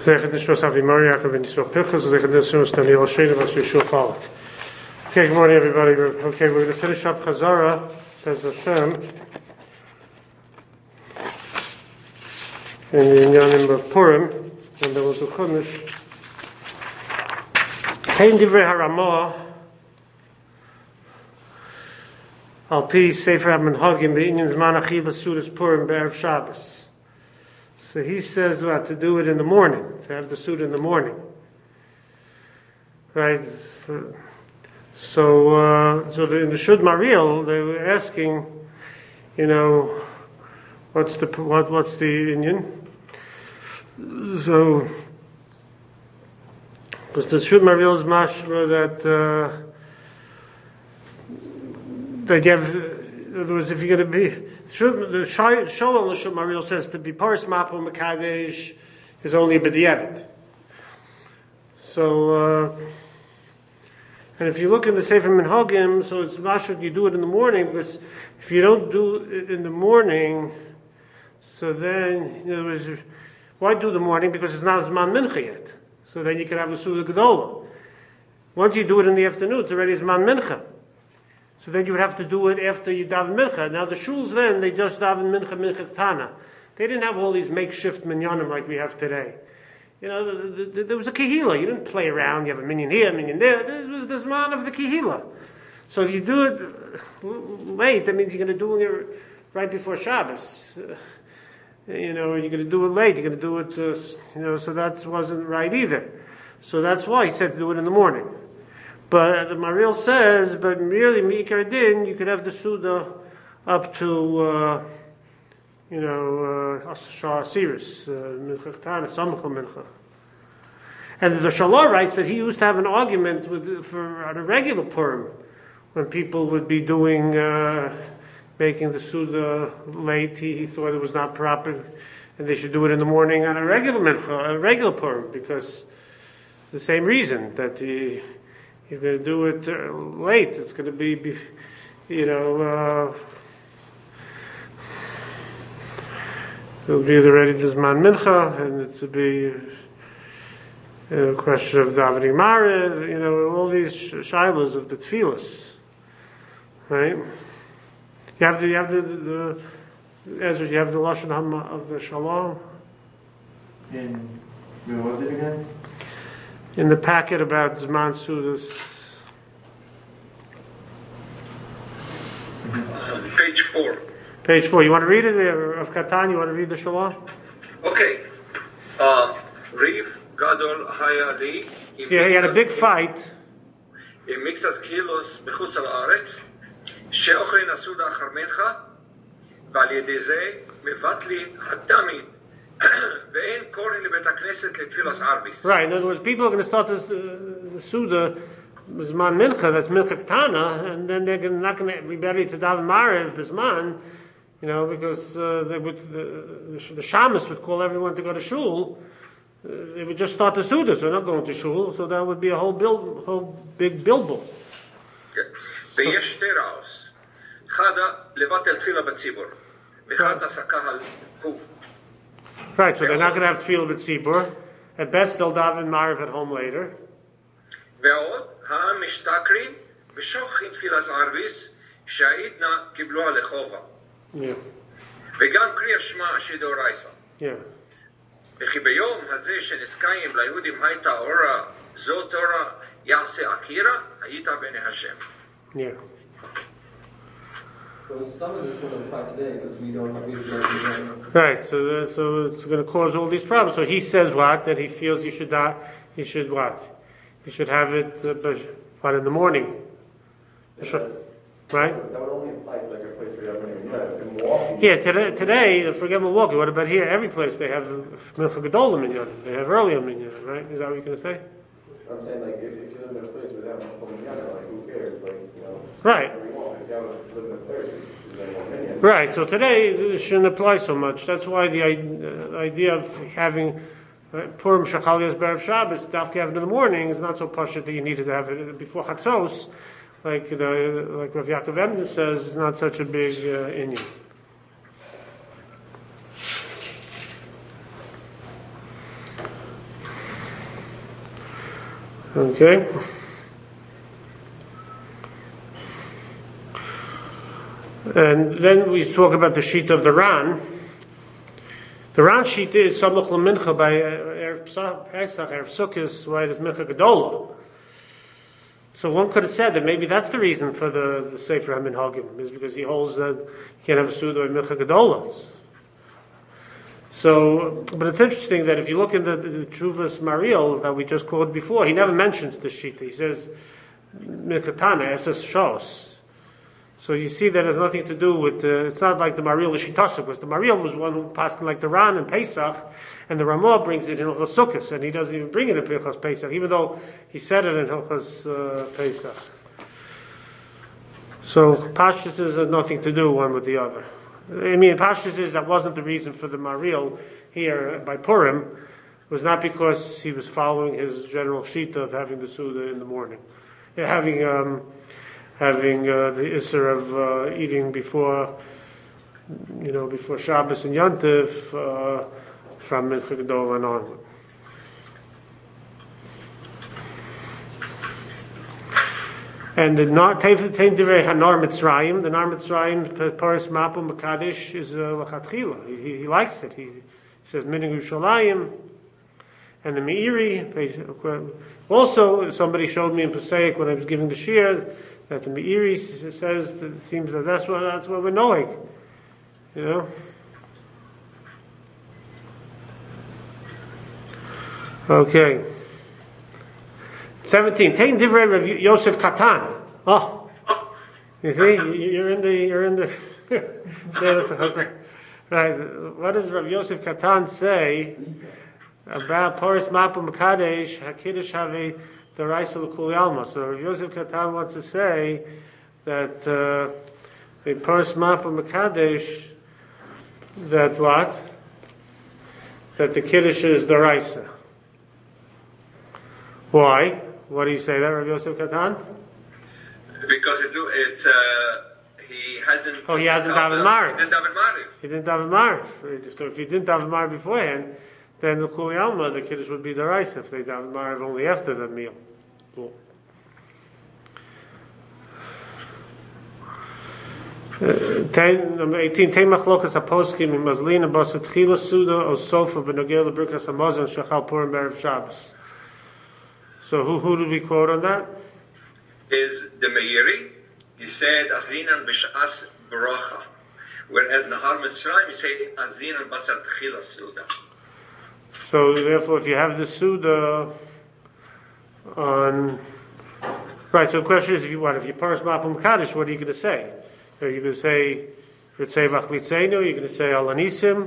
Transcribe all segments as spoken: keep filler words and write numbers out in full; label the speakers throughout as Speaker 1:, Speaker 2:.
Speaker 1: Zechet Nishmas Avi Mariach and Yisrael Pinchas, Zechet Nishmas Daniel Shreina, Vas Yeshua Falk. Okay, good morning, everybody. Okay, we're going to finish up Chazara, says Hashem, in the Inyanim of Purim, and there was a Chumash. Hein Divrei Haramah, Al Pi Sefer HaMenhagim, Be'inyan Zman Achiv Sudas Purim Be'erev Shabbos. So he says what, to do it in the morning, to have the suit in the morning. Right? So, uh, so the, in the Shud Mariel, they were asking, you know, what's the what, what's the Indian? So, because the Shud Mariel is mashma that uh, that you have, in other words, if you're going to be. The Shoel the Shud Mariel says to be Paris Mapo Mekadesh is only B'diavad. So, uh, and if you look in the Sefer Minhagim, so it's mashut you do it in the morning, because if you don't do it in the morning, so then, in other words, why do the morning? Because it's not Zman Mincha yet. So then you can have a Suda Gedola. Once you do it in the afternoon, it's already Zman Mincha. So then you would have to do it after you daven mincha. Now the shuls then, they just daven mincha, mincha tana. They didn't have all these makeshift minyanim like we have today. You know, the, the, the, there was a kehila. You didn't play around. You have a minyan here, a minyan there. This was the zman of the kehila. So if you do it late, that means you're going to do it right before Shabbos. Uh, you know, you're going to do it late. You're going to do it, uh, you know, so that wasn't right either. So that's why he said to do it in the morning. But the Mariel says, but merely Mikar Din, you could have the Suda up to, uh, you know, Shah Asiris, Mincha Tana, Samcha Mincha. And the Shalah writes that he used to have an argument with for on a regular Purim, when people would be doing, uh, making the Suda late, he, he thought it was not proper, and they should do it in the morning on a regular Mincha, a regular Purim, because it's the same reason that the you're going to do it uh, late. It's going to be, you know, uh, it'll be the ready to Zman Mincha, and it will be a question of davening Maariv, you know, all these shilas of the tefillas, right? You have the, you have the, the, the Ezra, you have the Lashon Hama of the Shalom.
Speaker 2: And what was it again?
Speaker 1: In the packet about Zman Sudas.
Speaker 3: Uh, page four.
Speaker 1: Page four. You want to read it? Of Katan, you want to read the Shalom?
Speaker 3: Okay. Uh, Riv Gadol Hayali.
Speaker 1: See, he had a big fight.
Speaker 3: In Mixas Kilos Bechutz al Aretz. She'ochin Asuda Achar Mincha. ועל ידי זה מבטלים התמיד.
Speaker 1: Right, in other words, people are going to start this uh, the Suda, Zman Mincha, that's Mincha Tana, and then they're gonna, not going to be ready to daven Maariv, Bisman, you know, because uh, they would, the, the, the Shamas would call everyone to go to Shul. Uh, they would just start the Suda, so they're not going to Shul, so that would be a whole, build, whole big bilbo.
Speaker 3: ויש שתי ראוס. חדה לבטל תפילה בציבור. וחדה סקהל הוא.
Speaker 1: Right, so they're not going to have tefillah b'tzibur. At best, they'll daven Maariv at home later.
Speaker 3: ועוד, העם משתכרים בשוכחים תפילת ערביס שהעידנא קיבלוה לחובה.
Speaker 1: Yeah.
Speaker 3: וגם קריאה שמע שדאורייתא.
Speaker 1: Yeah.
Speaker 3: וכי ביום הזה שנזכאים ליהודים הייתה אורה, זו תורה יעשה עקירה, היית בעיני השם.
Speaker 1: Yeah.
Speaker 2: So some of this will apply today because we don't have we
Speaker 1: Right, so the, so it's going to cause all these problems. So he says what? That he feels you should not, you should what? You should have it, uh, what, in the morning. Sure. Right?
Speaker 4: That would only apply to like a place where you have any, you know, in Milwaukee.
Speaker 1: Yeah, today, today, forget Milwaukee, what about here? Every place they have Milcha Gedola Minyan. They have earlier Minyan, right? Is that what you're going to say?
Speaker 4: I'm saying, like, if, if you live in a place where they have multiple minyan, like, who cares? Like, you know,
Speaker 1: Right.
Speaker 4: whatever you want. If you have, live in a place where there's only one minyan.
Speaker 1: Right, so today it shouldn't apply so much. That's why the uh, idea of having uh, Purim Shachalias Berev Shabbos, Dafke have it in the morning, is not so pashut that you needed to have it before Chatzos, like the, like Rav Yaakov Emden says, it's not such a big uh, inyan. Okay. And then we talk about the sheet of the Ran. The Ran sheet is Samuch L'Mincha by Erev Pesach, Erev Sukkot, why it is Mincha Gedola. So one could have said that maybe that's the reason for the, the Sefer HaMinhagim, is because he holds that you can't have a Suda or Mincha Gedola. So, but it's interesting that if you look in the, the Chuvas Mariel that we just quoted before, he never mentions the sheet. He says Mikatana, Esses Shos. So you see that has nothing to do with, uh, it's not like the Mariel Shitasa, because the Mariel was one who passed like the Ran and Pesach, and the Ramah brings it in Hilchos Sukkos, and he doesn't even bring it in Hilchos Pesach, even though he said it in Hilchos uh, Pesach. So Pashtus has nothing to do one with the other. I mean, Pashtus is that wasn't the reason for the Mariel here by Purim. It was not because he was following his general sheet of having the Suda in the morning, having um, having uh, the Isser of uh, eating before, you know, before Shabbos and Yontif uh, from Mincha Gedola and onward. And the Tein Divrei Hanar Mitzrayim, the Nar Mitzrayim, Paris Mapu Makadesh is Lachatchila. He, he likes it. He, he says Minig Yerushalayim, and the Meiri. Also, somebody showed me in Passaic when I was giving the Shir that the Meiri says that it seems that that's what that's what we're knowing, you know. Okay. Seventeen. Tein Divrei Rav Yosef Katan. Oh, you see, you're in the you're in the. Right. What does Rav Yosef Katan say about Paris Mapu Makadesh Hakidish Havi the Raisa L'Kuli Alma? So Rav Yosef Katan wants to say that uh, the Paris Mapu Makadesh that what that the Kiddush is the Raisa. Why? What do you say that, Rav Yosef Katan?
Speaker 3: Because it's, it's uh, he hasn't.
Speaker 1: Oh, he hasn't davened Mariv.
Speaker 3: He didn't daven Mariv.
Speaker 1: He didn't daven Mariv. So if he didn't daven Mariv beforehand, then the Kuli Alma, the Kiddush would be the rice if they daven Mariv only after the meal. Cool. Uh, number eighteen. Tein machlokas haposkim imazlin abasa tchila suda o sofa benogel lebrikas hamazon shachal purim erev Shabbos. So who who did we quote on that?
Speaker 3: Is the Meiri. He said Azlinan b'shas bracha, whereas Nahar Mitzrayim he said Azlinan basar tchila suda.
Speaker 1: So therefore, if you have the Suda on, right. So the question is, if you what if you pass Mapum Kaddish, what are you going to say? Are you going to say Ritzevach Litzenu? You're going to say Alanisim?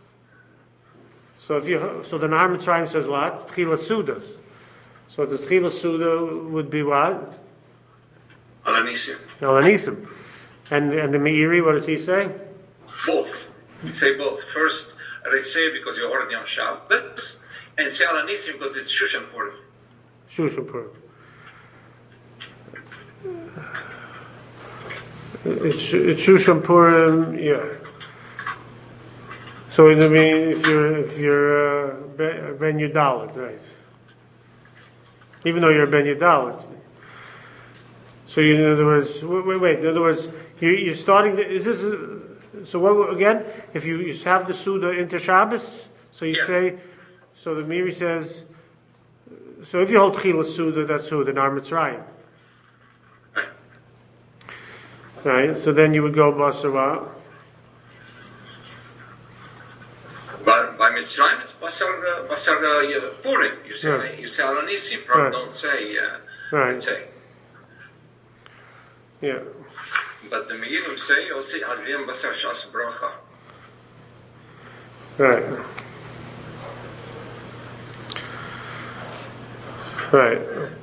Speaker 1: So if you so the Nahar Mitzrayim says what? Tchila Suda. So the Tchila Suda would be what?
Speaker 3: Alanisim.
Speaker 1: Alanisim. And and the Meiri, what does he say?
Speaker 3: Both. You say both. First, Ritzeh because you're already on Shabbos, and say Alanisim because it's Shushan Purim.
Speaker 1: Shushan Purim. It's it's Shushan Purim, yeah. So I mean, if you're if you're uh, Ben Yudalit, right? Even though you're Ben Yudalit. So you, in other words, wait, wait. In other words, you, you're starting. The, is this a, so? What again? If you, you have the Suda into Shabbos, so you
Speaker 3: yeah.
Speaker 1: say. So the Meiri says. So if you hold Tchila Suda, that's Suda Nar Mitzrayim. Right. So then you would go Basar.
Speaker 3: By, by Mitzrayim, it's Basar Basar uh, Purim. You say right. you say Alanisim. Right. Don't say. Uh,
Speaker 1: right.
Speaker 3: Say.
Speaker 1: Yeah.
Speaker 3: But the Me'irim say, "O say Azliam Basar Shas Bracha."
Speaker 1: Right. Right.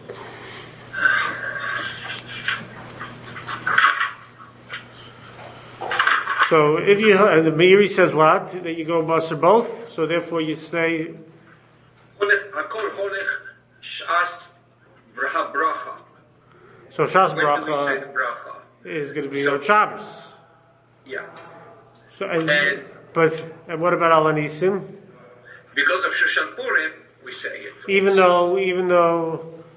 Speaker 1: So if you and the Meiri says what that you go Basar both, so therefore you say.
Speaker 3: Hakol Holech Shas Bracha.
Speaker 1: So Shas
Speaker 3: When
Speaker 1: Bracha,
Speaker 3: do we say the bracha
Speaker 1: is going to be
Speaker 3: so,
Speaker 1: on Shabbos.
Speaker 3: Yeah.
Speaker 1: So and,
Speaker 3: and
Speaker 1: but and what about Alanisim?
Speaker 3: Because of Shushan Purim, we say it.
Speaker 1: Even though even though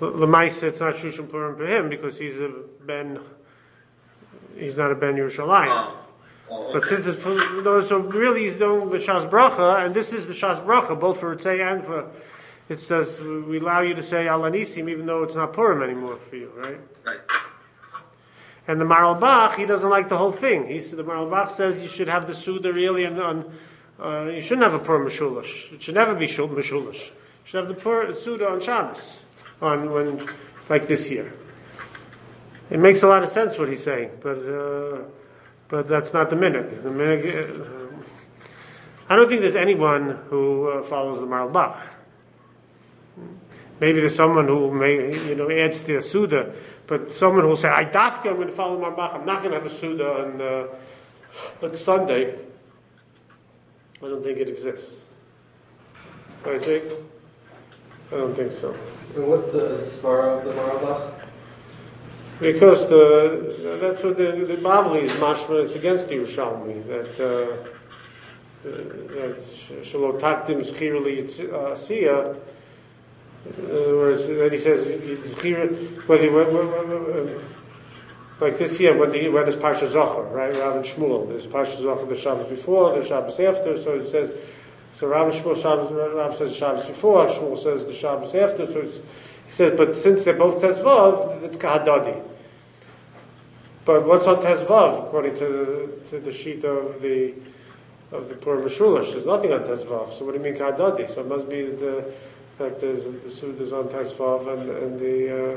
Speaker 1: L'maisa, it's not Shushan Purim for him because he's a ben. He's not a ben Yerushalayim.
Speaker 3: Oh, oh,
Speaker 1: But
Speaker 3: okay.
Speaker 1: since it's no, so really he's doing the Shas Bracha, and this is the Shas Bracha, both for Ritzei and for. It says we allow you to say Al Anisim even though it's not Purim anymore for you, right?
Speaker 3: Right.
Speaker 1: And the Maral Bach, he doesn't like the whole thing. He the Maral Bach says you should have the Suda really on. on uh, you shouldn't have a Purim Meshulish. It should never be Shul Meshulish. You should have the Purim Suda on Shabbos, on when like this year. It makes a lot of sense what he's saying, but uh, but that's not the minhag. The minhag. Uh, I don't think there's anyone who uh, follows the Maral Bach. Maybe there's someone who may, you know, adds to the Suda, but someone who will say, I dafka, I'm going to follow Maral Bach, I'm not going to have a Suda on, uh, on Sunday. I don't think it exists. I think? I don't think so.
Speaker 2: And what's the svara of the Marabach?
Speaker 1: Because the that's what the, the Bavli is mashma, it's against the Yerushalmi, that uh, that Shalom Takdim Zchirli Asiya. In other words, then he says, whether he, like this year, when, the, when is Parsha Zohar, right? Rav and Shmuel. There's Parsha Zohar the Shabbos before, the Shabbos after. So it says, so Rav and Shmuel, Shabbos, Rav says Shabbos before, Shmuel says the Shabbos after. So it's, he says, but since they're both Tezvav, it's Kahadadi. But what's on Tezvav, according to the, to the sheet of the of the Purim Meshulish? There's nothing on Tezvav. So what do you mean Kahadadi? So it must be the that there's the Suda's on Tezvav and, and the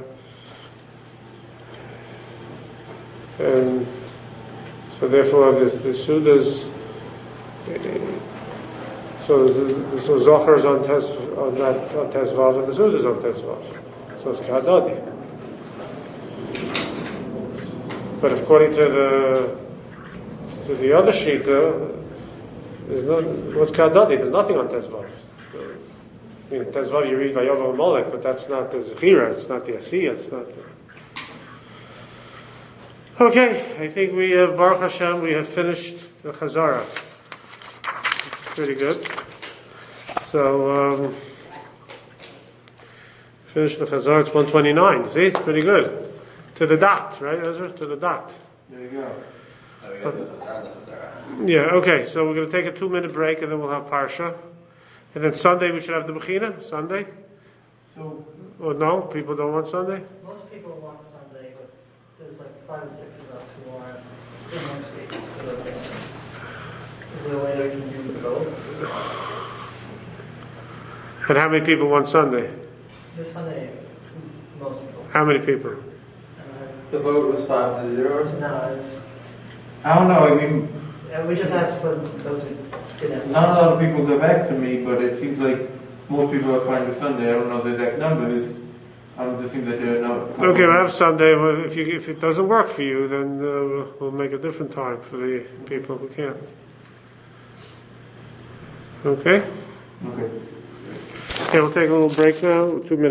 Speaker 1: uh, and so therefore the, the Suda's so the, so Zohar's on Tez on that on Tezvav and the Suda's on Tezvav. So it's Kahadadi. But according to the to the other shita, there's no what's Kahadadi. There's nothing on Tezvav. I mean, Tezvav you read Vayovav Molech, but that's not the Zechira. It's not the Asiyah. It's not. The... Okay, I think we have Baruch Hashem. We have finished the Chazara. Pretty good. So um, finished the Chazara. It's one twenty-nine. See, it's pretty good. To the dot, right, Ezra? To the dot.
Speaker 2: There you go.
Speaker 5: Oh, we got the Chazar, the Chazar.
Speaker 1: Yeah, okay, so we're going to take a two-minute break and then we'll have Parsha. And then Sunday we should have the Bechina, Sunday?
Speaker 2: So,
Speaker 1: Or no, people don't want Sunday?
Speaker 6: Most people want Sunday, but there's like five or six of us who aren't in next week because of things. Is there a way I can do both?
Speaker 1: And how many people want Sunday?
Speaker 6: This Sunday, most people.
Speaker 1: How many people?
Speaker 6: Uh,
Speaker 2: the vote was five to zero?
Speaker 6: no, it's,
Speaker 7: I don't know, I mean,
Speaker 6: uh, we just asked for those who didn't.
Speaker 7: not a lot of people go back to me, but it seems like most people are fine with Sunday. I don't know the exact numbers. I don't just seem that they're not.
Speaker 1: Okay, we'll have Sunday. Well, If you if it doesn't work for you, then uh, we'll make a different time for the people who can't. Okay?
Speaker 7: Okay.
Speaker 1: Okay, we'll take a little break now, two minutes.